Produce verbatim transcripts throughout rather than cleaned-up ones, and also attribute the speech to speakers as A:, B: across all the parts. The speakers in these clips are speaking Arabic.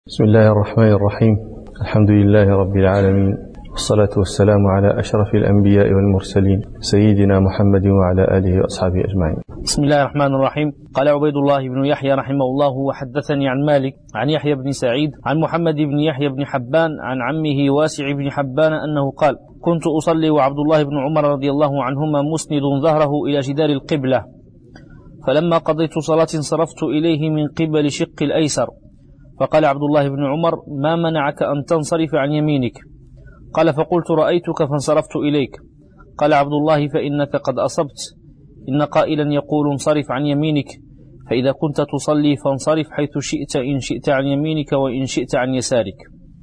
A: بسم الله الرحمن الرحيم. الحمد لله رب العالمين، والصلاة والسلام على أشرف الأنبياء والمرسلين سيدنا محمد وعلى آله وأصحابه أجمعين.
B: بسم الله الرحمن الرحيم. قال عبيد الله بن يحيى رحمه الله: وحدثني عن مالك عن يحيى بن سعيد عن محمد بن يحيى بن حبان عن عمه واسع بن حبان أنه قال: كنت أصلي وعبد الله بن عمر رضي الله عنهما مسند ظهره إلى جدار القبلة، فلما قضيت صلاة انصرفت إليه من قبل شق الأيسر، فقال عبد الله بن عمر: ما منعك أن تنصرف عن يمينك؟ قال: فقلت: رأيتك فانصرفت إليك. قال عبد الله: فإنك قد أصبت، إن قائلا يقول: انصرف عن يمينك، فإذا كنت تصلي فانصرف حيث شئت، إن شئت عن يمينك وإن شئت عن يسارك.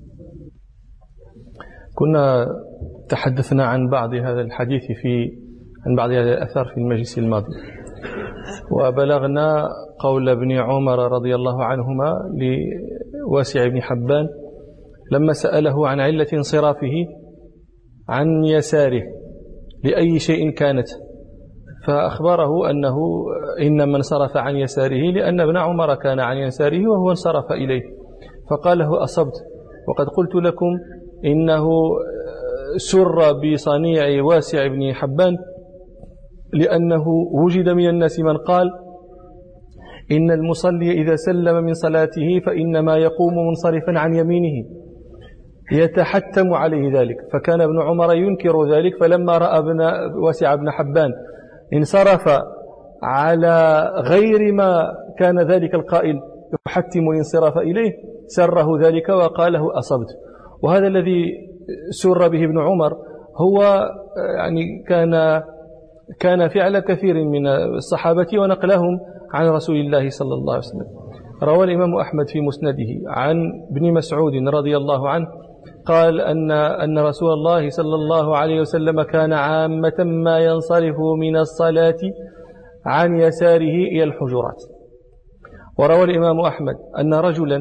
A: كنا تحدثنا عن بعض هذا الحديث في عن بعض هذا الأثر في المجلس الماضي، وبلغنا قول ابن عمر رضي الله عنهما لواسع بن حبان لما سأله عن علة انصرافه عن يساره لأي شيء كانت، فأخبره أنه إنما انصرف عن يساره لأن ابن عمر كان عن يساره وهو انصرف إليه، فقال له: أصبت، وقد قلت لكم إنه سر بصنيع واسع بن حبان لأنه وجد من الناس من قال إن المصلي إذا سلم من صلاته فإنما يقوم منصرفا عن يمينه يتحتم عليه ذلك، فكان ابن عمر ينكر ذلك، فلما رأى ابن واسع بن حبان انصرف على غير ما كان ذلك القائل يحتم الانصراف إليه سره ذلك وقاله: أصبت. وهذا الذي سر به ابن عمر هو يعني كان كان فعل كثير من الصحابة ونقلهم عن رسول الله صلى الله عليه وسلم. روى الإمام أحمد في مسنده عن ابن مسعود رضي الله عنه قال أن أن رسول الله صلى الله عليه وسلم كان عامة ما ينصرف من الصلاة عن يساره إلى الحجرات. وروى الإمام أحمد أن رجلا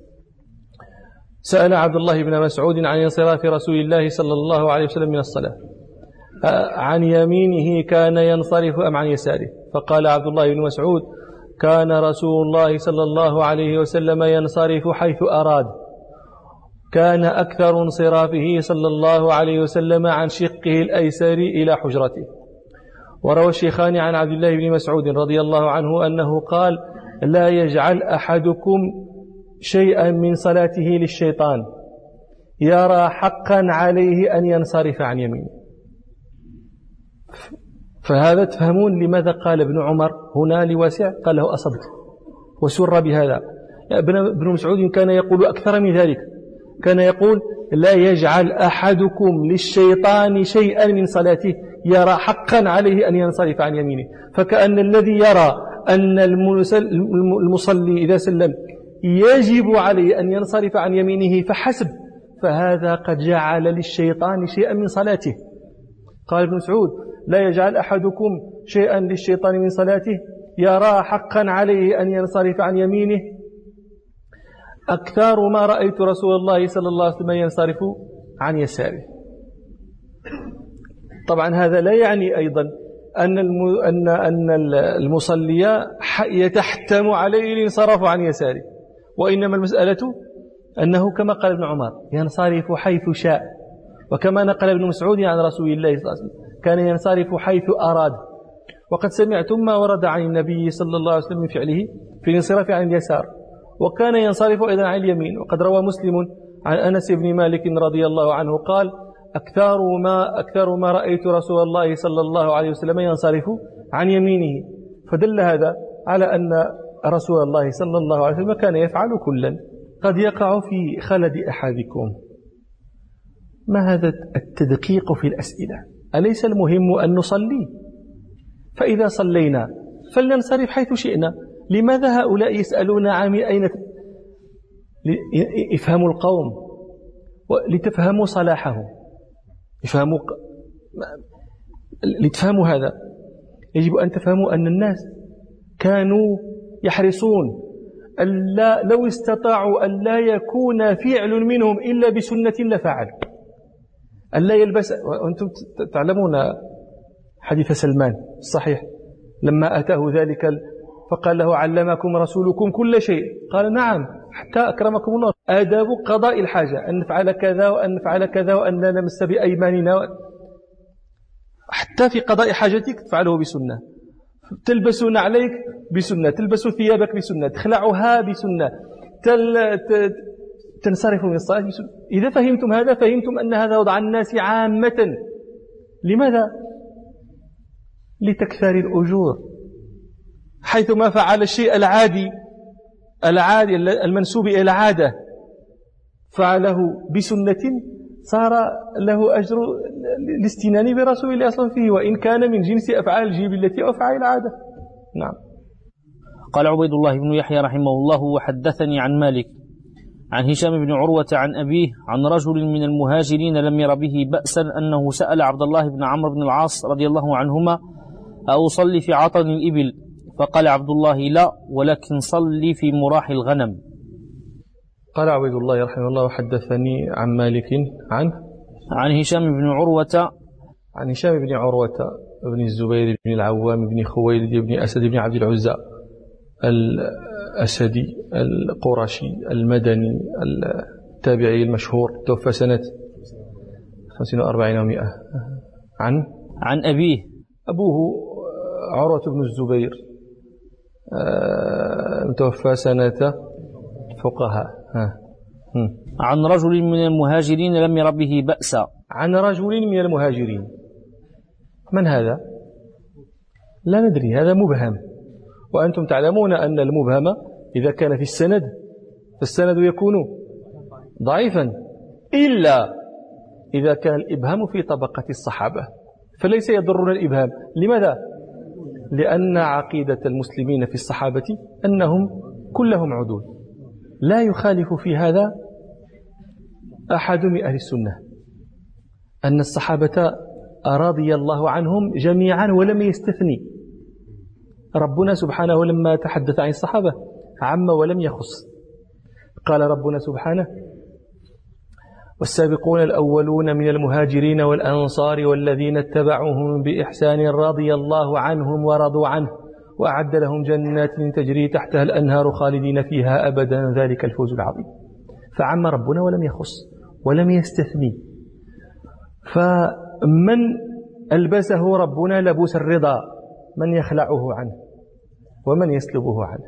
A: سأل عبد الله بن مسعود عن انصراف رسول الله صلى الله عليه وسلم من الصلاة، عن يمينه كان ينصرف أم عن يساره؟ فقال عبد الله بن مسعود: كان رسول الله صلى الله عليه وسلم ينصرف حيث أراد، كان أكثر انصرافه صلى الله عليه وسلم عن شقه الأيسر إلى حجرته. وروى الشيخان عن عبد الله بن مسعود رضي الله عنه أنه قال: لا يجعل أحدكم شيئا من صلاته للشيطان، يرى حقا عليه أن ينصرف عن يمينه. فهذا تفهمون لماذا قال ابن عمر هنا لواسع قال له: أصبت، وسر بهذا. ابن مسعود كان يقول أكثر من ذلك، كان يقول: لا يجعل أحدكم للشيطان شيئا من صلاته يرى حقا عليه أن ينصرف عن يمينه، فكأن الذي يرى أن المصلي إذا سلم يجب عليه أن ينصرف عن يمينه فحسب، فهذا قد جعل للشيطان شيئا من صلاته. قال ابن مسعود: لا يجعل أحدكم شيئا للشيطان من صلاته يرى حقا عليه أن ينصرف عن يمينه، أكثر ما رأيت رسول الله صلى الله عليه وسلم ينصرف عن يساره. طبعا هذا لا يعني أيضا أن أن أن المصلي يتحتم عليه الانصراف عن يساره، وإنما المسألة أنه كما قال ابن عمر ينصرف حيث شاء، وكما نقل ابن مسعود عن رسول الله صلى الله عليه وسلم كان ينصرف حيث أراد. وقد سمعتم ما ورد عن النبي صلى الله عليه وسلم من فعله في الانصراف عن اليسار، وكان ينصرف أيضا عن اليمين. وقد روى مسلم عن أنس بن مالك رضي الله عنه قال: أكثر ما أكثر ما رأيت رسول الله صلى الله عليه وسلم ينصرف عن يمينه، فدل هذا على أن رسول الله صلى الله عليه وسلم كان يفعل كلا. قد يقع في خلد أحدكم ما هذا التدقيق في الأسئلة؟ أليس المهم أن نصلي؟ فإذا صلينا فلننصرف حيث شئنا. لماذا هؤلاء يسألون عن أين؟ يفهموا القوم لتفهموا صلاحهم، يفهموا لتفهموا هذا. يجب أن تفهموا أن الناس كانوا يحرصون ألا لو استطاعوا أن لا يكون فعل منهم إلا بسنة لفعل، ألا يلبس. وأنتم تعلمون حديث سلمان الصحيح لما أتاه ذلك فقال له: علمكم رسولكم كل شيء؟ قال: نعم، حتى أكرمكم الله آداب قضاء الحاجة، أن نفعل كذا وأن نفعل كذا وأن لا نمس بأيماننا، حتى في قضاء حاجتك تفعله بسنة. تلبس نعليك بسنة، تلبس ثيابك بسنة، تخلعها بسنة، تل... ت... تنصرف من الصلاة بسنة. إذا فهمتم هذا فهمتم أن هذا وضع الناس عامة. لماذا؟ لتكثار الأجور، حيثما فعل الشيء العادي العادي المنسوب إلى العادة فعله بسنة صار له أجر الاستنان برسول الله أصلا فيه، وإن كان من جنس أفعال الجبلة أو أفعال العادة. نعم.
B: قال عبيد الله بن يحيى رحمه الله: وحدثني عن مالك عن هشام بن عروة عن أبيه عن رجل من المهاجرين لم ير به بأسا أنه سأل عبد الله بن عمرو بن العاص رضي الله عنهما: أصلي في عطن الإبل؟ فقال عبد الله: لا، ولكن صلي في مراح الغنم.
A: قال عبيد الله رحمه الله: حدثني عن مالك عن
B: عن هشام بن عروة
A: عن هشام بن عروة بن الزبير بن العوام بن خويلد بن أسد بن عبد العزى الأسدي القرشي المدني التابعي المشهور، توفى سنة خمسين وأربعين ومئة. عن
B: عن أبيه
A: أبوه عروة بن الزبير، توفى سنة فقهاء.
B: عن رجل من المهاجرين لم ير به بأسا.
A: عن رجل من المهاجرين، من هذا؟ لا ندري، هذا مبهم، وأنتم تعلمون أن المبهم إذا كان في السند فالسند يكون ضعيفا، إلا إذا كان الإبهام في طبقة الصحابة فليس يضرنا الإبهام. لماذا؟ لأن عقيدة المسلمين في الصحابة أنهم كلهم عدول، لا يخالف في هذا أحد من أهل السنة، أن الصحابة رضي الله عنهم جميعا ولم يستثني. ربنا سبحانه لما تحدث عن الصحابة عم ولم يخص. قال ربنا سبحانه: والسابقون الأولون من المهاجرين والأنصار والذين اتبعوهم بإحسان رضي الله عنهم ورضوا عنه وأعد لهم جنات تجري تحتها الأنهار خالدين فيها أبدا ذلك الفوز العظيم. فعم ربنا ولم يخص ولم يستثني. فمن ألبسه ربنا لبوس الرضا من يخلعه عنه ومن يسلبه عنه.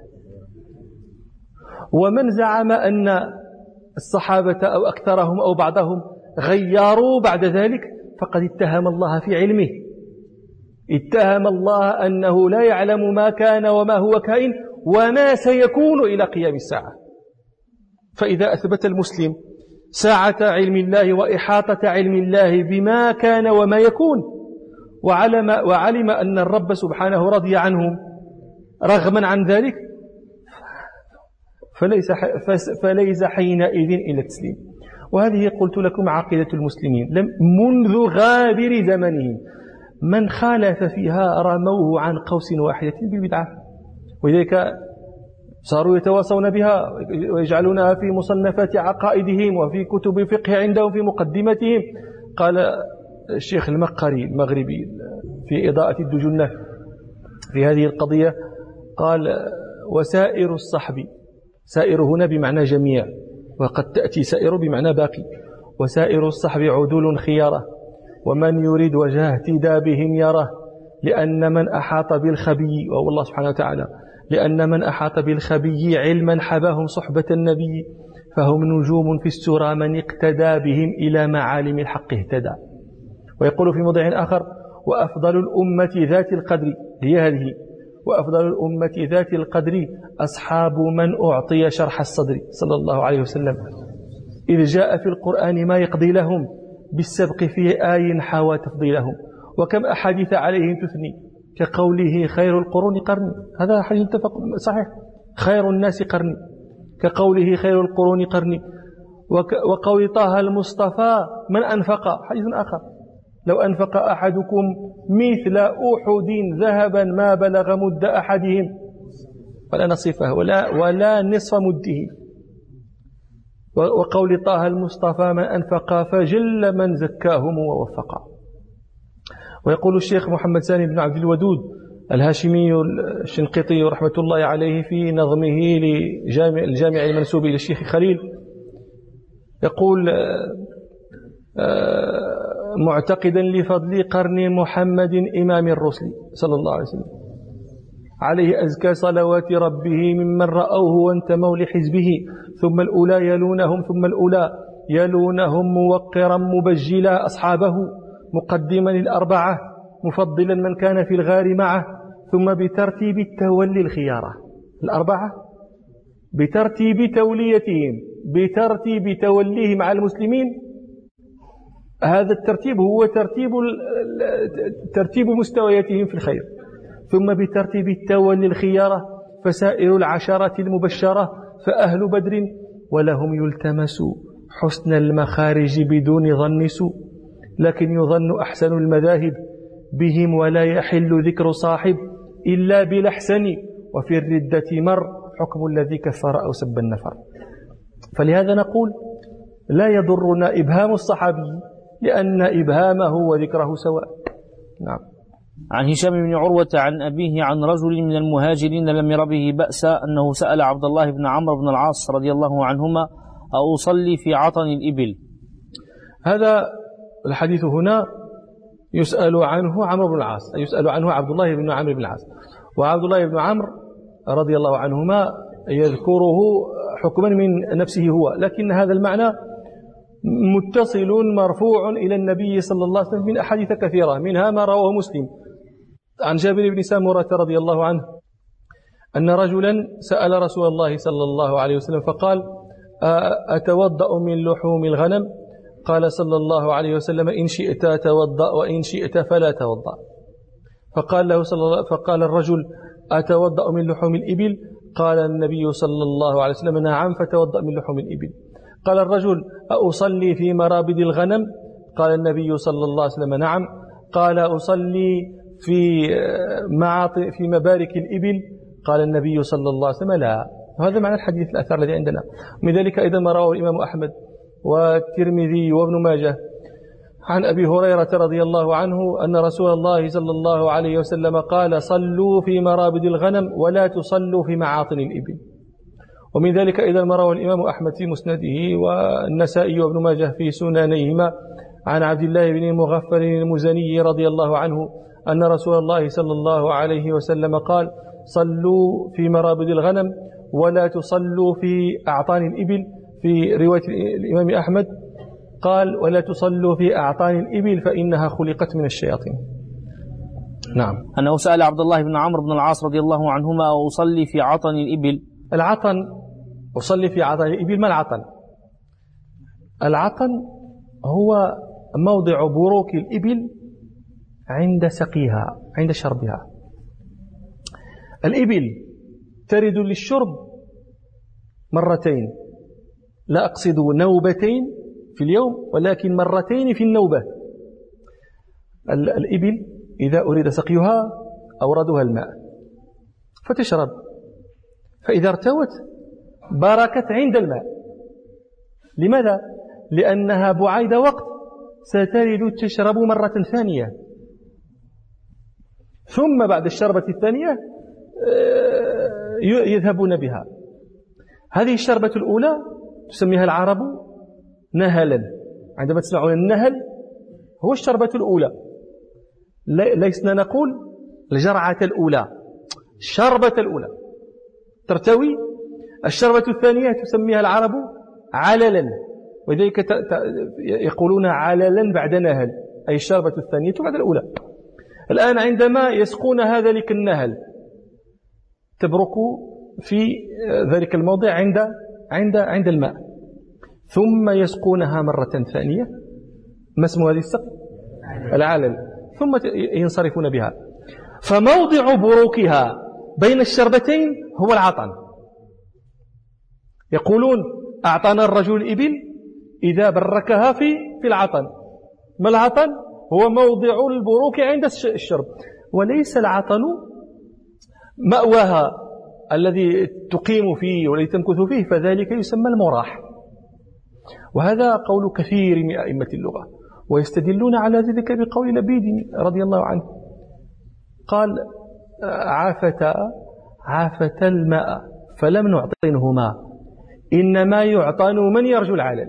A: ومن زعم أن الصحابة أو أكثرهم أو بعضهم غيروا بعد ذلك فقد اتهم الله في علمه، اتهم الله أنه لا يعلم ما كان وما هو كائن وما سيكون إلى قيام الساعة. فإذا أثبت المسلم ساعة علم الله وإحاطة علم الله بما كان وما يكون، وعلم, وعلم أن الرب سبحانه رضي عنهم رغما عن ذلك، فليس, فليس حينئذ إلى التسليم. وهذه قلت لكم عقيدة المسلمين منذ غابر زمنهم، من خالف فيها رموه عن قوس واحدة بالبدعة، ولذلك صاروا يتواصون بها ويجعلونها في مصنفات عقائدهم وفي كتب فقه عندهم في مقدمتهم. قال الشيخ المقري المغربي في إضاءة الدجنة في هذه القضية، قال: وسائر الصحب، سائر هنا بمعنى جميع، وقد تأتي سائر بمعنى باقي، وسائر الصحب عدول خيارة، ومن يريد وجه اهتدى بهم يره، لأن من أحاط بالخبي، وهو الله سبحانه وتعالى، لأن من أحاط بالخبي علما حباهم صحبة النبي، فهم نجوم في السرى من اقتدى بهم إلى معالم الحق اهتدى. ويقول في موضع آخر: وأفضل الأمة ذات القدر، هي هذه، وأفضل الأمة ذات القدر أصحاب من أعطي شرح الصدر صلى الله عليه وسلم، إذ جاء في القرآن ما يقضي لهم بالسبق في آي حوى تفضيلهم، وكم أحاديث عليهم تثني، كقوله خير القرون قرني، هذا حديث متفق صحيح، خير الناس قرني، كقوله خير القرون قرني، وقول طه المصطفى من أنفق، حديث آخر: لو أنفق أحدكم مثل أحد ذهبا ما بلغ مد أحدهم ولا نصفه ولا, ولا نصف مده. وقول طه المصطفى من أنفق فجل من زكاهم ووفق. ويقول الشيخ محمد سالم بن عبد الودود الهاشمي الشنقيطي رحمة الله عليه في نظمه لجامع الجامع المنسوب إلى الشيخ خليل يقول معتقدا لفضل قرن محمد إمام الرسل صلى الله عليه وسلم عليه أزكى صلوات ربه ممن رأوه وانتموا لحزبه ثم الأولى يلونهم ثم الأولى يلونهم موقرا مبجلا أصحابه مقدما الأربعة مفضلا من كان في الغار معه ثم بترتيب التولي الخيارة الأربعة بترتيب توليتهم بترتيب توليهم على المسلمين. هذا الترتيب هو ترتيب ترتيب مستوياتهم في الخير. ثم بترتيب التولي الخيارة فسائر العشرة المبشرة فأهل بدر ولهم يلتمس حسن المخارج بدون ظن سوء لكن يظن أحسن المذاهب بهم ولا يحل ذكر صاحب إلا بالأحسن وفي الردة مر حكم الذي كفر أو سب النفر. فلهذا نقول لا يضرنا إبهام الصحابي لأن إبهامه وذكره سواء. نعم.
B: عن هشام بن عروة عن أبيه عن رجل من المهاجرين لم ير به بأسا أنه سأل عبد الله بن عمرو بن العاص رضي الله عنهما أصلي في عطن الإبل.
A: هذا الحديث هنا يسأل عنه عمرو بن العاص يسأل عنه عبد الله بن عمرو بن العاص وعبد الله بن عمرو رضي الله عنهما يذكره حكما من نفسه هو لكن هذا المعنى متصل مرفوع إلى النبي صلى الله عليه وسلم من أحاديث كثيرة منها ما رواه مسلم عن جابر بن سامورة رضي الله عنه أن رجلا سأل رسول الله صلى الله عليه وسلم فقال أتوضأ من لحوم الغنم؟ قال صلى الله عليه وسلم إن شئت توضأ وإن شئت فلا توضأ. فقال له صلى الله فقال الرجل أتوضأ من لحوم الإبل؟ قال النبي صلى الله عليه وسلم نعم فتوضأ من لحوم الإبل. قال الرجل أصلي في مرابد الغنم؟ قال النبي صلى الله عليه وسلم نعم. قال أصلي في معاطي في مبارك الإبل؟ قال النبي صلى الله عليه وسلم لا. وهذا معنى الحديث الأثر الذي عندنا. من ذلك أيضا ما رواه الإمام أحمد والترمذي وابن ماجه عن أبي هريرة رضي الله عنه أن رسول الله صلى الله عليه وسلم قال صلوا في مرابد الغنم ولا تصلوا في معاطن الإبل. ومن ذلك أيضا ما رواه الإمام أحمد في مسنده والنسائي وابن ماجه في سننيهما عن عبد الله بن مغفر المزني رضي الله عنه أن رسول الله صلى الله عليه وسلم قال صلوا في مرابد الغنم ولا تصلوا في أعطان الإبل. في رواية الإمام أحمد قال ولا تصلوا في أعطان الإبل فإنها خلقت من الشياطين. نعم.
B: أنه سأل عبد الله بن عمرو بن العاص رضي الله عنهما أصلي في عطن الإبل.
A: العطن أصلي في عطن الإبل. ما العطن؟ العطن هو موضع بروك الإبل عند سقيها عند شربها. الإبل ترد للشرب مرتين لا أقصد نوبتين في اليوم ولكن مرتين في النوبة. الإبل إذا أريد سقيها أوردها الماء فتشرب فإذا ارتوت بركت عند الماء. لماذا؟ لأنها بعيد وقت سترد تشرب مرة ثانية ثم بعد الشربة الثانية يذهبون بها. هذه الشربة الأولى تسميها العرب نهلا. عندما تسمعون النهل هو الشربة الأولى. ليسنا نقول الجرعة الأولى الشربة الأولى ترتوي. الشربة الثانية تسميها العرب عللا ولذلك يقولون عللا بعد نهل أي الشربة الثانية بعد الأولى. الآن عندما يسقون هذا لك النهل تبرك في ذلك الموضع عند عند عند الماء ثم يسقونها مرة ثانية. ما اسم هذه السقي؟ العلل. ثم ينصرفون بها. فموضع بروكها بين الشربتين هو العطن. يقولون أعطانا الرجل الإبل إذا بركها في في العطن. ما العطن؟ هو موضع البروك عند الشرب وليس العطن مأواها الذي تقيم فيه والذي تمكث فيه فذلك يسمى المراح. وهذا قول كثير من أئمة اللغة ويستدلون على ذلك بقول لبيد رضي الله عنه قال عافتا عافتا الماء فلم نعطنهما إنما يعطن من يرجو العلل.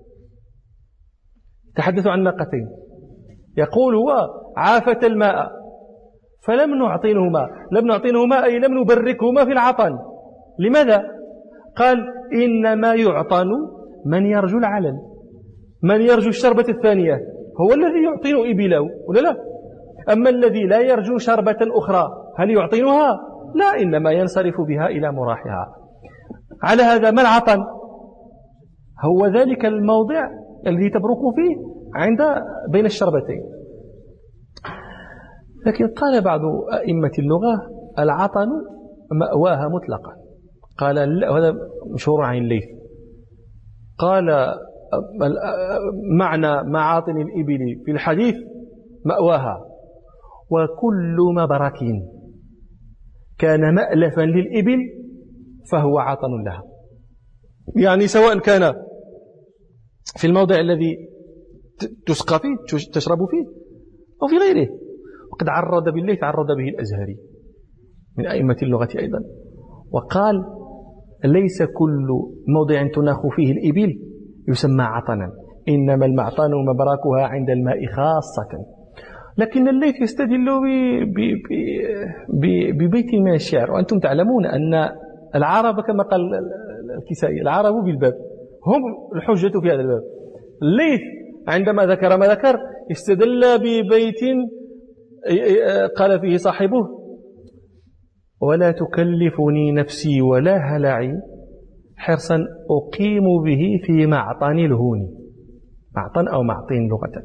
A: تحدثوا عن ناقتين، يقول هو عافت الماء فلم نعطنهما، لم نعطنهما أي لم نبركهما في العطن. لماذا؟ قال إنما يعطن من يرجو العلل، من يرجو الشربة الثانية هو الذي يعطن إبله ولا لا؟ أما الذي لا يرجو شربة أخرى هل يعطنها؟ لا، إنما ينصرف بها إلى مراحها. على هذا ما العطن؟ هو ذلك الموضع الذي تبرك فيه عند بين الشربتين. لكن قال بعض أئمة اللغة العطن مأواها مطلقا. قال هذا مشهور عن الليث، قال معنى معاطن الإبل في الحديث مأواها، وكل مبرك كان مألفا للإبل فهو عطن لها، يعني سواء كان في الموضع الذي تسقى فيه تشرب فيه أو في غيره. وقد عرض بالله تعرض به الأزهري من أئمة اللغة أيضا، وقال ليس كل موضع تناخ فيه الإبل يسمى عطنا، إنما المعطن مبركها عند الماء خاصة. لكن الليث يستدل ببيت من الشعر، وأنتم تعلمون أن العرب كما قال الكسائي العرب بالباب هم الحجة في هذا الباب. الليث عندما ذكر ما ذكر استدل ببيت قال فيه صاحبه ولا تكلفني نفسي ولا هلعي حرصا أقيم به في معطن الهون. معطن أو معطين لغة.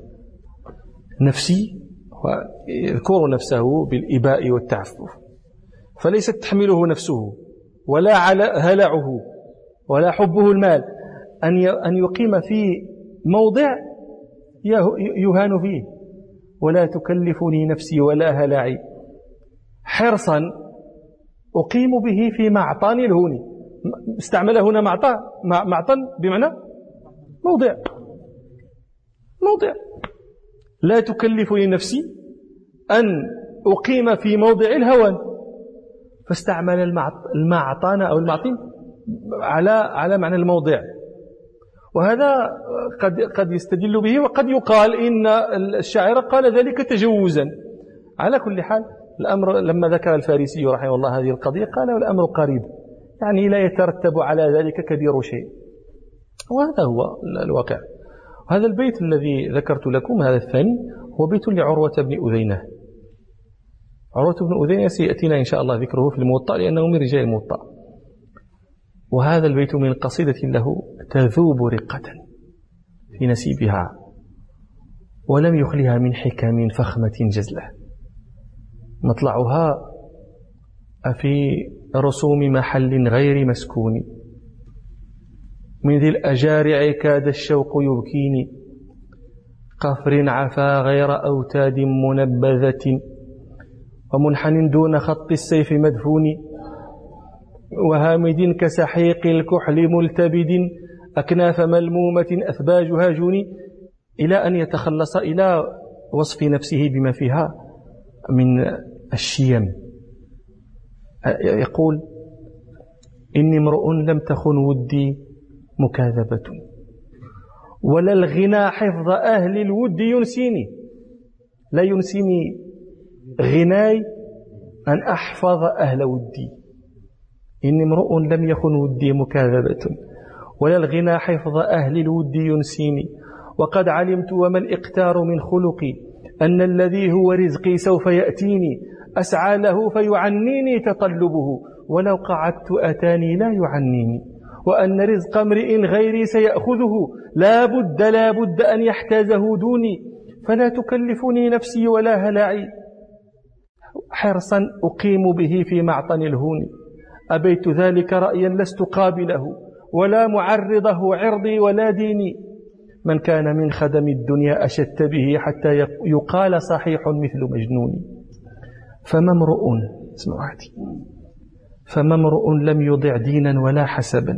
A: نفسي يذكر نفسه بالإباء والتعفف، فليست تحمله نفسه ولا هلعه ولا حبه المال أن يقيم في موضع يهان فيه. ولا تكلفني نفسي ولا هلعي حرصا أقيم به في معطن الهون. استعمل هنا معطن معطن بمعنى موضع موضع. لا تكلفني نفسي أن أقيم في موضع الهوان، فاستعمل المعطن أو المعطن على على معنى الموضع. وهذا قد قد يستدل به، وقد يقال إن الشاعر قال ذلك تجوزا. على كل حال الأمر لما ذكر الفارسي رحمه الله هذه القضية قال الأمر قريب، يعني لا يترتب على ذلك كبير شيء، وهذا هو الواقع. هذا البيت الذي ذكرت لكم هذا الثاني هو بيت لعروة بن أذينة. عروة بن أذينة سيأتينا إن شاء الله ذكره في الموطأ لأنه من رجال الموطأ. وهذا البيت من قصيدة له تذوب رقة في نسيبها ولم يخلها من حكم فخمة جزلة، مطلعها في رسوم محل غير مسكون، من ذي الأجارع كاد الشوق يبكيني، قفر عفا غير أوتاد منبذة، ومنحن دون خط السيف مدفون، وهامد كسحيق الكحل ملتبد، أكناف ملمومة أثباجها جوني، إلى أن يتخلص إلى وصف نفسه بما فيها من الشيم. يقول إني امرؤ لم تخن ودي مكاذبة، ولا الغنى حفظ أهل الود ينسيني. لا ينسيني غناي أن أحفظ أهل ودي. إني امرؤ لم يخن ودي مكاذبة، ولا الغنى حفظ أهل الود ينسيني، وقد علمت وما الإقتار من خلقي، أن الذي هو رزقي سوف يأتيني، أسعى له فيعنيني تطلبه، ولو قعدت أتاني لا يعنيني، وأن رزق امرئ غيري سيأخذه، لا بد لا بد أن يحتازه دوني، فلا تكلفني نفسي ولا هلعي حرصا أقيم به في معطن الهون، أبيت ذلك رأيا لست قابله، ولا معرضه عرضي ولا ديني، من كان من خدم الدنيا أشدت به، حتى يقال صحيح مثل مجنون. فما امرؤ اسمعوا هاتي فما امرؤ لم يضع دينا ولا حسبا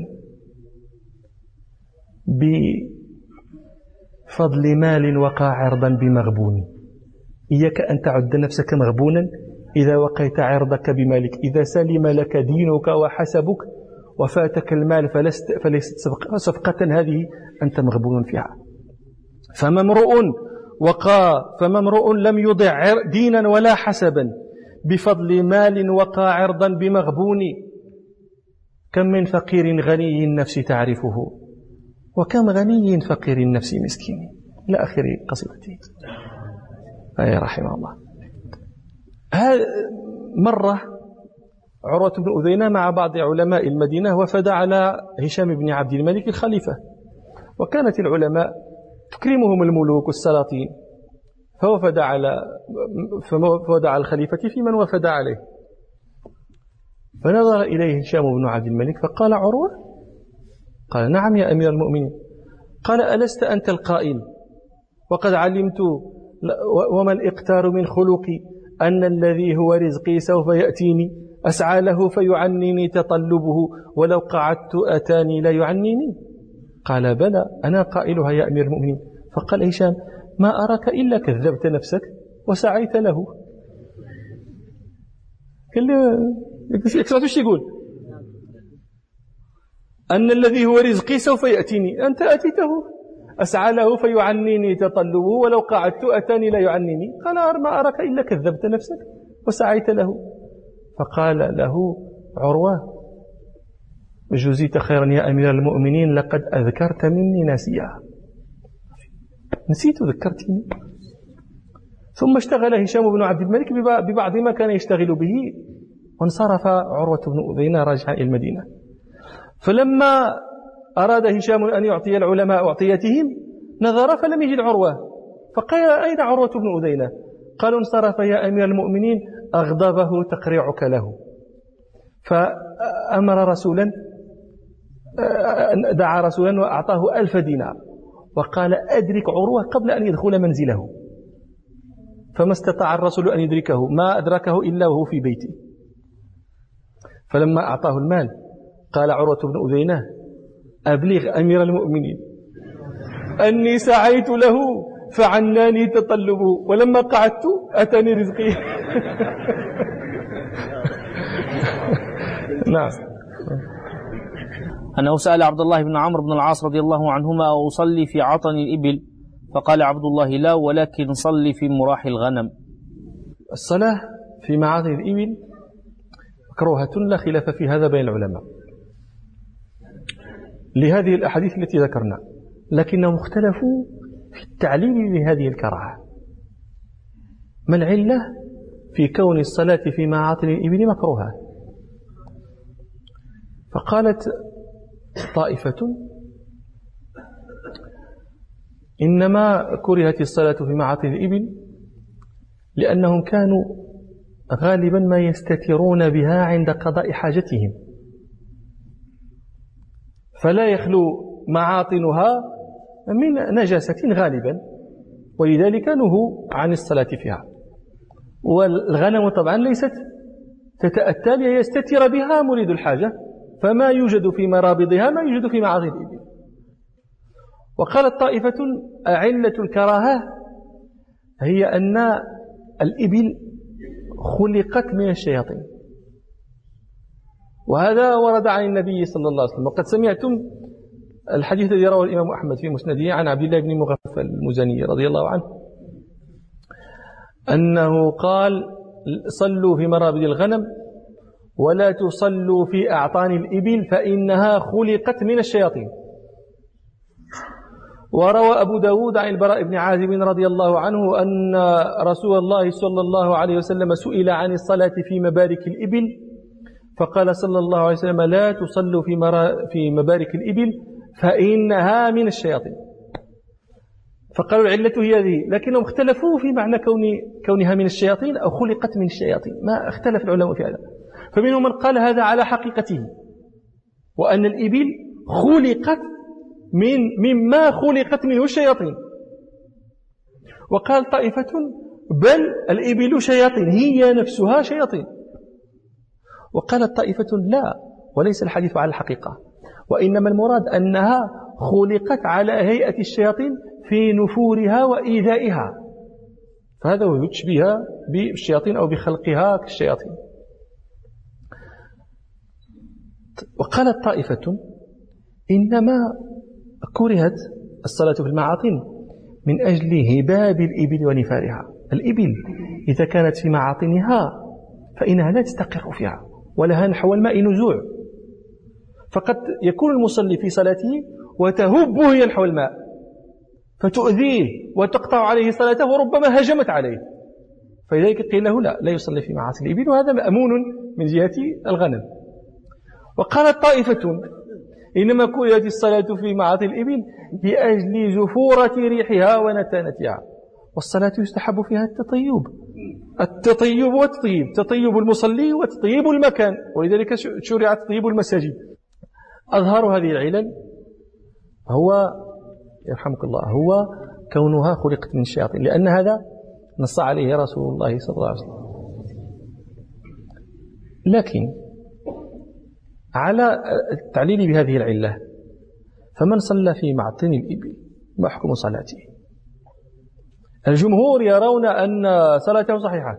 A: بفضل مال وقع عرضا بمغبون. إياك أن تعد نفسك مغبونا إذا وقيت عرضك بمالك، إذا سلم لك دينك وحسبك وفاتك المال فلست فليست صفقة هذه أنت مغبون فيها. فما امرؤ وقى فما امرؤ لم يضع دينا ولا حسبا بفضل مال وقى عرضا بمغبون، كم من فقير غني النفس تعرفه وكم غني فقير النفس مسكين، إلى آخر قصيدته. أي رحمه الله. مرة عروة بن أذينة مع بعض علماء المدينة وفد على هشام بن عبد الملك الخليفة، وكانت العلماء تكرمهم الملوك والسلاطين، فوفد على فوفد على الخليفة في من وفد عليه، فنظر إليه هشام بن عبد الملك فقال: عروة؟ قال: نعم يا أمير المؤمنين. قال: ألست أنت القائل وقد علمت وما الإقتار من خلقي أن الذي هو رزقي سوف يأتيني أسعى له فيعنيني تطلبه ولو قعدت أتاني لا يعنيني؟ قال: بلى أنا قائلها يا أمير المؤمنين. فقال هشام: ما أراك إلا كذبت نفسك وسعيت له. قال له ايش يقول؟ أن الذي هو رزقي سوف يأتيني، أنت أتيته. أسعى له فيعنيني تطلبه ولو قعدت أتاني لا يعنيني. قال: ما أراك إلا كذبت نفسك وسعيت له. فقال له عروة: جزيت خيرا يا أمير المؤمنين، لقد أذكرت مني ناسيا. نسيت ذكرتني. ثم اشتغل هشام بن عبد الملك ببعض ما كان يشتغل به، وانصرف عروة بن أذينة راجعا إلى المدينة. فلما أراد هشام أن يعطي العلماء أعطيتهم نظر فلم يجد عروة، فقال: أين عروة بن أذينة؟ قالوا: انصرف يا أمير المؤمنين، أغضبه تقريعك له. فأمر رسولا، دعا رسولا وأعطاه ألف دينار وقال: أدرك عروة قبل أن يدخل منزله. فما استطاع الرسول أن يدركه، ما أدركه إلا وهو في بيته. فلما أعطاه المال قال عروة بن أذينة: أبلغ أمير المؤمنين أني سعيت له فعناني تطلبه ولما قعدت أتاني رزقي. نعم.
B: أنه سأل عبد الله بن عمرو بن العاص رضي الله عنهما: أصلي في عطن الإبل؟ فقال عبد الله: لا، ولكن صلي في مراح الغنم.
A: الصلاة في معاطن الإبل مكروهة لا خلاف في هذا بين العلماء لهذه الأحاديث التي ذكرنا، لكنهم اختلفوا في التعليل لهذه الكراهة. ما العلة في كون الصلاة في معاطن الإبل مكروهة؟ فقالت طائفة: إنما كرهت الصلاة في معاطن الإبل لأنهم كانوا غالبا ما يستترون بها عند قضاء حاجتهم، فلا يخلو معاطنها من نجاسة غالبا، ولذلك نهوا عن الصلاة فيها. والغنم طبعا ليست تتأتى ليستتر بها مريد الحاجة، فما يوجد في مرابضها ما يوجد في معاطن الإبل. وقالت طائفة: علة الكراهة هي أن الإبل خلقت من الشياطين، وهذا ورد عن النبي صلى الله عليه وسلم. وقد سمعتم الحديث الذي رواه الإمام أحمد في مسنده عن عبد الله بن مغفل المزني رضي الله عنه أنه قال: صلوا في مرابض الغنم ولا تصلوا في أعطان الإبل فإنها خلقت من الشياطين. وروى أبو داود عن البراء بن عازب رضي الله عنه أن رسول الله صلى الله عليه وسلم سئل عن الصلاة في مبارك الإبل فقال صلى الله عليه وسلم: لا تصلوا في, في مبارك الإبل فإنها من الشياطين. فقالوا العلة هي هذه، لكنهم اختلفوا في معنى كون كونها من الشياطين أو خلقت من الشياطين، ما اختلف العلماء في هذا. فمنهم من قال هذا على حقيقته، وأن الإبل خلقت من مما خلقت منه الشياطين. وقال طائفة: بل الإبل شياطين، هي نفسها شياطين. وقالت طائفة: لا، وليس الحديث على الحقيقة، وإنما المراد أنها خلقت على هيئة الشياطين في نفورها وإيذائها، فهذا هو تشبيه بالشياطين أو بخلقها كالشياطين. وقالت طائفة إنما كرهت الصلاة في المعاطن من أجل هباب الإبل ونفارها. الإبل إذا كانت في معاطنها فإنها لا تستقر فيها ولها نحو الماء نزوع، فقد يكون المصلي في صلاته وتهب هي نحو الماء فتؤذيه وتقطع عليه صلاته وربما هجمت عليه، فلذلك قيل له لا لا يصلي في معاصي الإبل، وهذا مأمون من جهة الغنم. وقالت طائفة إنما كرهت الصلاة في معاصي الإبل لأجل زفورة ريحها ونتانتها، والصلاة يستحب فيها التطيب التطيب والتطيب، تطيب المصلي وتطيب المكان، ولذلك شرع تطيب المساجد. أظهر هذه العلل هو يرحمك الله هو كونها خلقت من الشياطين، لأن هذا نص عليه رسول الله صلى الله عليه وسلم. لكن على التعليل بهذه العلة، فمن صلى في معطن الإبل ما حكم صلاته؟ الجمهور يرون أن صلاته صحيحة،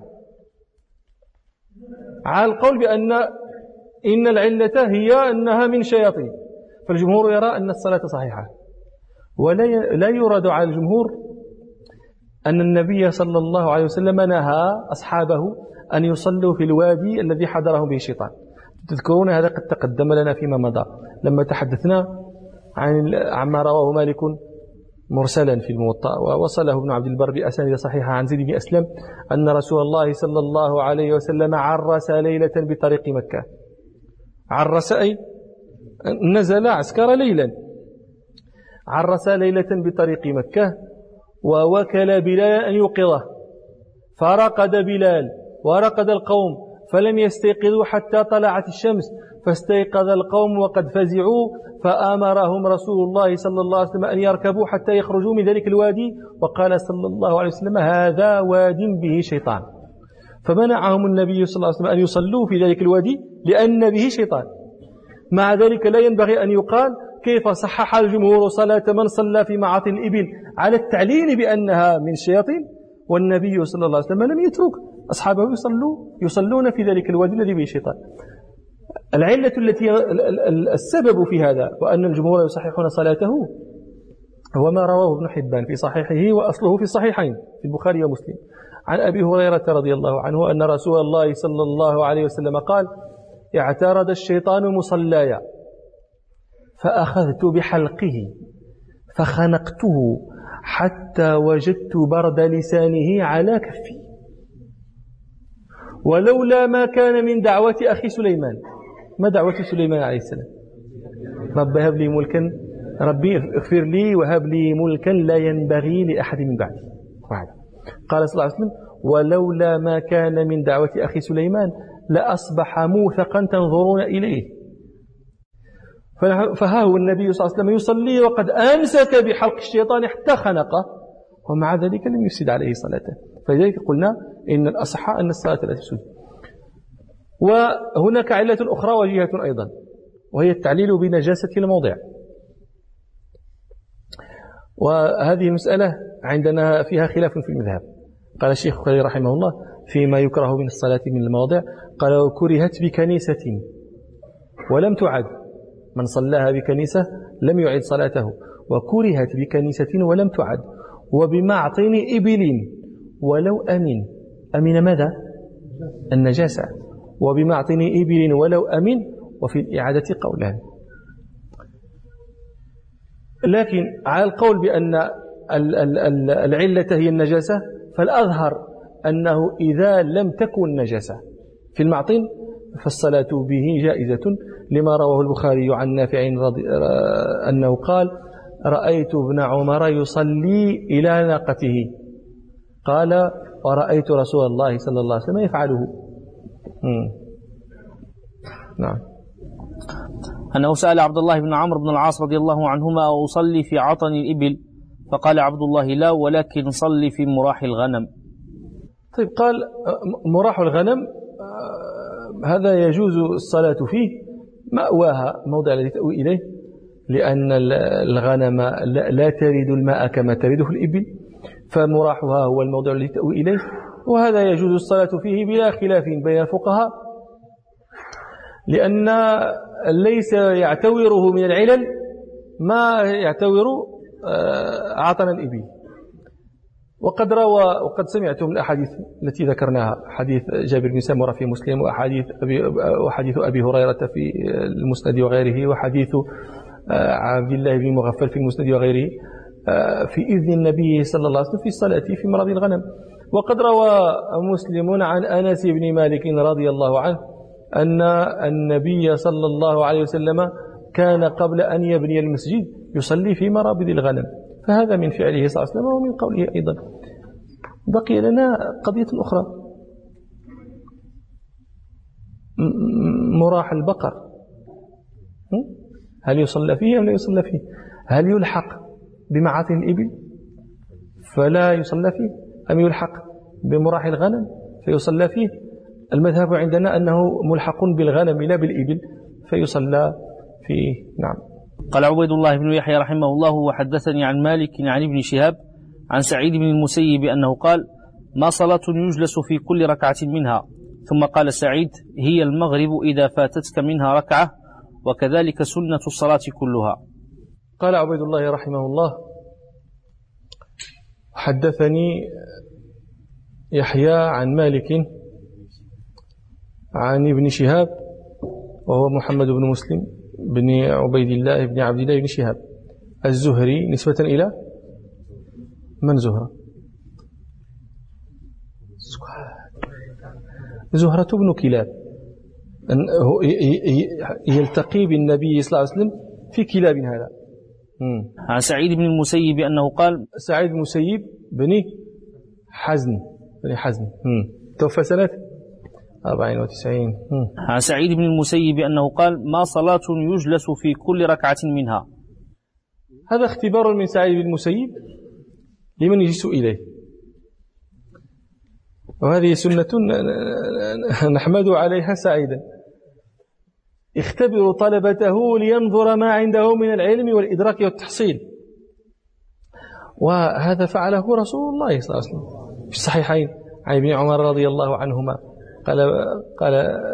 A: على القول بأن إن العلة هي أنها من شياطين، فالجمهور يرى أن الصلاة صحيحة. ولا لا يراد على الجمهور أن النبي صلى الله عليه وسلم نهى أصحابه أن يصلوا في الوادي الذي حضره به الشيطان. تذكرون هذا قد تقدم لنا فيما مضى لما تحدثنا عن عما رواه مالك مرسلا في الموطأ ووصله ابن عبد البر بأسانيد صحيحة عن زيد بن أسلم أن رسول الله صلى الله عليه وسلم عرس ليلة بطريق مكة. عرس أي نزل عسكر ليلا، عرس ليلة بطريق مكة ووكل بلال أن يوقظه، فرقد بلال ورقد القوم فلم يستيقظوا حتى طلعت الشمس، فاستيقظ القوم وقد فزعوا، فآمرهم رسول الله صلى الله عليه وسلم أن يركبوا حتى يخرجوا من ذلك الوادي، وقال صلى الله عليه وسلم هذا واد به شيطان، فمنعهم النبي صلى الله عليه وسلم أن يصلوا في ذلك الوادي لأن به شيطان. مع ذلك لا ينبغي أن يقال كيف صحح الجمهور صلاة من صلى في معاطن الإبل على التعليل بأنها من الشياطين، والنبي صلى الله عليه وسلم لم يترك أصحابه يصلوا يصلون في ذلك الوادي الذي به شيطان. العلة التي السبب في هذا وأن الجمهور يصححون صلاته هو ما رواه ابن حبان في صحيحه وأصله في الصحيحين في البخاري ومسلم عن أبي هريرة رضي الله عنه أن رسول الله صلى الله عليه وسلم قال اعترض الشيطان مصلايا فأخذت بحلقه فخنقته حتى وجدت برد لسانه على كفي، ولولا ما كان من دعوة أخي سليمان. ما دعوة سليمان عليه السلام؟ رب هب لي ملكا، ربي اغفر لي وهب لي ملكا لا ينبغي لأحد من بعدي. قال صلى الله عليه وسلم ولولا ما كان من دعوة أخي سليمان لأصبح موثقا تنظرون إليه. فها هو النبي صلى الله عليه وسلم يصلي وقد أمسك بحلق الشيطان حتى خنقه، ومع ذلك لم يفسد عليه صلاته. فلذلك قلنا إن الأصح أن الصلاة لا تفسد. وهناك علة أخرى وجيهة أيضا، وهي التعليل بنجاسة الموضع. وهذه مسألة عندنا فيها خلاف في المذهب. قال الشيخ خليل رحمه الله فيما يكره من الصلاة من المواضع، قال وكرهت بكنيسة ولم تعد، من صلاها بكنيسة لم يعد صلاته، وكرهت بكنيسة ولم تعد، وبمعطن إبل ولو أمن. أمن ماذا؟ النجاسة. وبمعطن إبل ولو أمن، وفي الإعادة قولان. لكن على القول بأن العلة هي النجاسة، فالأظهر أنه إذا لم تكن نجاسة في المعطن فالصلاة به جائزة، لما رواه البخاري عن نافع أنه قال رأيت ابن عمر يصلي إلى ناقته، قال ورأيت رسول الله صلى الله عليه وسلم يفعله. مم. نعم.
B: أنه سأل عبد الله بن عمرو بن العاص رضي الله عنهما أصلي في عطن الإبل؟ فقال عبد الله لا، ولكن صلي في مراح الغنم.
A: طيب، قال مراح الغنم هذا يجوز الصلاة فيه، مأواها موضع الذي تأوي إليه، لأن الغنم لا ترد الماء كما ترده الإبل، فمراحها هو الموضع الذي تأوي إليه، وهذا يجوز الصلاة فيه بلا خلاف بين الفقهاء، لأن ليس يعتوره من العلل ما يعتور عطن الإبل. وقد روى وقد سمعتم من الأحاديث التي ذكرناها، حديث جابر بن سمرة في مسلم، وحديث أبي وحديث أبي هريرة في المسند وغيره، وحديث عبد الله بن مغفل في المسند وغيره في إذن النبي صلى الله عليه وسلم في الصلاة في مرابض الغنم. وقد روى مسلم عن أنس بن مالك رضي الله عنه أن النبي صلى الله عليه وسلم كان قبل أن يبني المسجد يصلي في مرابض الغنم، فهذا من فعله صلى الله عليه وسلم ومن قوله أيضا. بقي لنا قضية أخرى، مراح البقر، هل يصلى فيه أم لا يصلى فيه؟ هل يلحق بمعاطن الإبل فلا يصلى فيه، أم يلحق بمراح الغنم فيصلى فيه؟ المذهب عندنا أنه ملحق بالغنم لا بالإبل فيصلى فيه. نعم.
B: قال عبيد الله بن يحيى رحمه الله: وحدثني عن مالك عن ابن شهاب عن سعيد بن المسيب أنه قال: ما صلاة يجلس في كل ركعة منها. ثم قال سعيد: هي المغرب إذا فاتتك منها ركعة، وكذلك سنة الصلاة كلها.
A: قال عبيد الله رحمه الله: حدثني يحيى عن مالك عن ابن شهاب، وهو محمد بن مسلم بن عبيد الله بن عبد الله بن شهاب الزهري، نسبة إلى من؟ زهرة زهرة بن كلاب، يلتقي بالنبي صلى الله عليه وسلم في كلاب هذا.
B: عن سعيد بن المسيب أنه قال:
A: سعيد بن المسيب بن حزن بن حزن توفى سنة أربعين وتسعين.
B: عن سعيد بن المسيب أنه قال: ما صلاة يجلس في كل ركعة منها.
A: هذا اختبار من سعيد بن المسيب لمن يجلس إليه، وهذه سنة نحمد عليها سعيدا. اختبروا طلبته لينظر ما عنده من العلم والإدراك والتحصيل، وهذا فعله رسول الله صلى الله عليه وسلم في الصحيحين عن ابن عمر رضي الله عنهما قال قال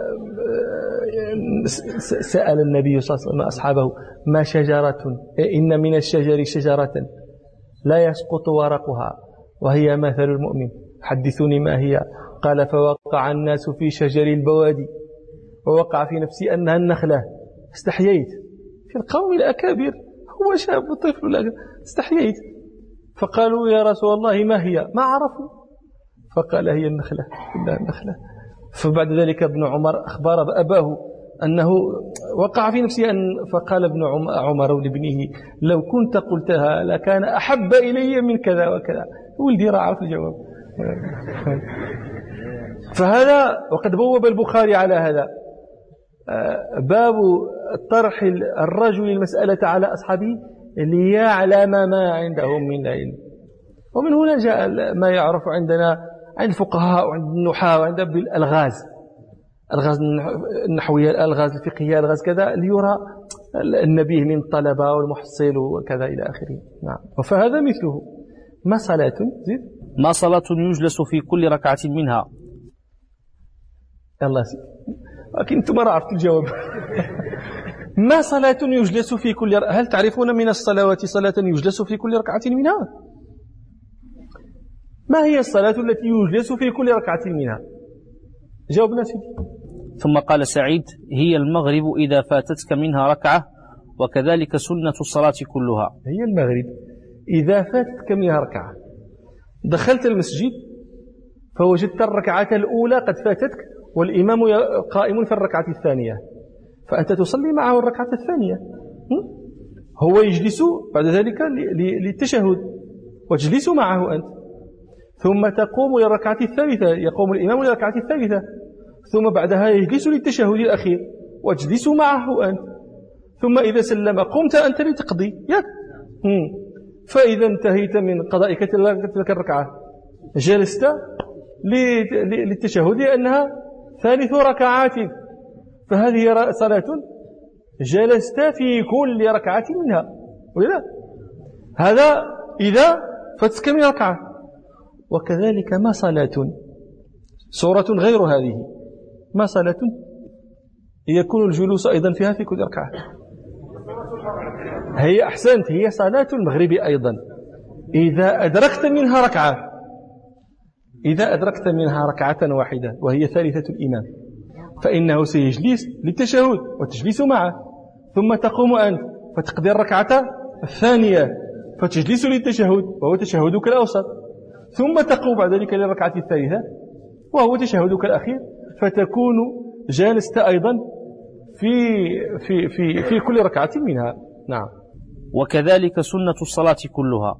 A: سأل النبي صلى الله عليه وسلم أصحابه: ما شجرة إن من الشجر شجرة لا يسقط ورقها وهي مثل المؤمن، حدثوني ما هي؟ قال: فوقع الناس في شجر البوادي، ووقع في نفسي أنها النخلة، استحييت في القوم الأكابر، هو شاب طفل استحييت، فقالوا: يا رسول الله ما هي؟ ما عرفوا، فقال: هي النخلة، إلا النخلة. فبعد ذلك ابن عمر أخبر أباه أنه وقع في نفسه أن، فقال ابن عمر لابنه: لو كنت قلتها لكان أحب إلي من كذا وكذا. ولدي راعى في الجواب. فهذا وقد بوب البخاري على هذا، باب طرح الرجل المسألة على أصحابه ليعلم ما عندهم من العلم. ومن هنا جاء ما يعرف عندنا عند الفقهاء وعند النحاة وعند الألغاز، الغاز النحوية، الألغاز الفقهية، الغاز كذا، ليرى النبيه من طلبة والمحصل وكذا إلى آخره. نعم. فهذا مثله. ما صلاة زيد؟
B: ما صلاة يجلس في كل ركعة منها.
A: الله سيد، لكن أنتم ما عرفتوا الجواب. ما صلاة يجلس في كل ر... هل تعرفون من الصلوات صلاة يجلس في كل ركعة منها؟ ما هي الصلاة التي يجلس في كل ركعة منها؟ جاوبنا سيدي.
B: ثم قال سعيد: هي المغرب إذا فاتتك منها ركعة، وكذلك سنة الصلاة كلها.
A: هي المغرب إذا فاتتك منها ركعة، دخلت المسجد فوجدت الركعة الأولى قد فاتتك والإمام قائم في الركعة الثانية، فأنت تصلي معه الركعة الثانية، هو يجلس بعد ذلك للتشهد وتجلس معه أنت، ثم تقوم للركعة الثالثة، يقوم الإمام للركعة الثالثة، ثم بعدها يجلس للتشهد الأخير وتجلس معه أنت، ثم إذا سلم قمت أنت لتقضي ياك. فإذا انتهيت من قضاء تلك الركعة جلست للتشهد لأنها ثالث ركعات، فهذه صلاة جلست في كل ركعة منها، ولا هذا إذا فاتك من ركعة. وكذلك ما صلاة سورة غير هذه، ما صلاة يكون الجلوس أيضا فيها في كل ركعة. هي أحسنت، هي صلاة المغرب أيضا إذا أدركت منها ركعة، إذا أدركت منها ركعة واحدة وهي ثالثة الإمام فإنه سيجلس للتشهد وتجلس معه، ثم تقوم أنت فتقضي الركعة الثانية فتجلس للتشهد وهو تشهدك الأوسط، ثم تقوم بعد ذلك للركعة الثالثة وهو تشهدك الأخير، فتكون جالست أيضا في في في في كل ركعة منها. نعم.
B: وكذلك سنة الصلاة كلها.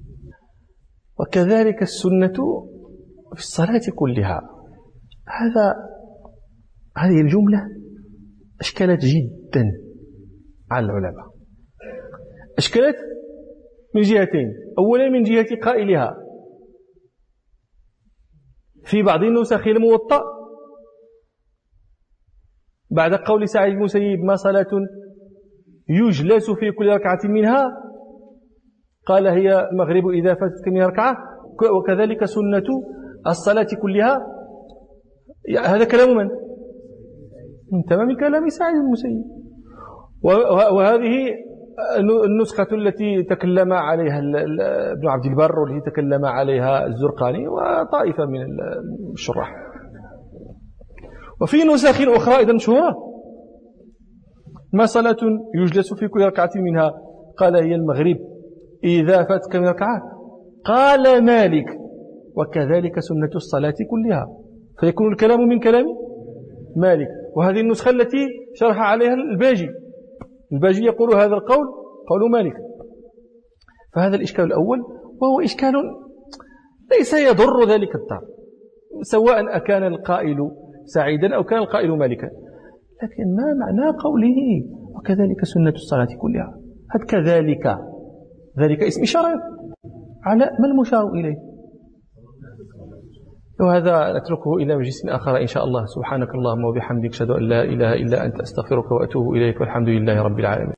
A: وكذلك السنة في الصلاة كلها. هذا هذه الجملة أشكلت جدا على العلماء، أشكلت من جهتين. أولا من جهة قائلها، في بعض النسخ الموطأ بعد قول سعيد بن المسيب ما صلاة يجلس في كل ركعة منها قال هي المغرب إذا فاتتك منها ركعة، وكذلك سنة الصلاة كلها. هذا كلام من؟ من تمام كلام سعيد بن المسيب. وهذه النسخة التي تكلم عليها ابن عبد البر والتي تكلم عليها الزرقاني وطائفة من الشراح. وفي نسخ أخرى أيضا مشهورة ما صلاة يجلس في كل ركعة منها قال هي المغرب إذا فاتك من ركعة، قال مالك وكذلك سنة الصلاة كلها، فيكون الكلام من كلام مالك. وهذه النسخة التي شرح عليها الباجي، الباجي يقول هذا القول قول مالك. فهذا الإشكال الأول، وهو إشكال ليس يضر ذلك الدار سواء أكان القائل سعيدا أو كان القائل مالكا، لكن ما معنى قوله وكذلك سنة الصلاة كلها؟ هذا كذلك، ذلك اسم إشارة على ما المشار إليه. وهذا نتركه إلى مجلس آخر إن شاء الله. سبحانك اللهم وبحمدك أشهد أن لا إله إلا أنت أستغفرك وأتوب إليك، والحمد لله رب العالمين.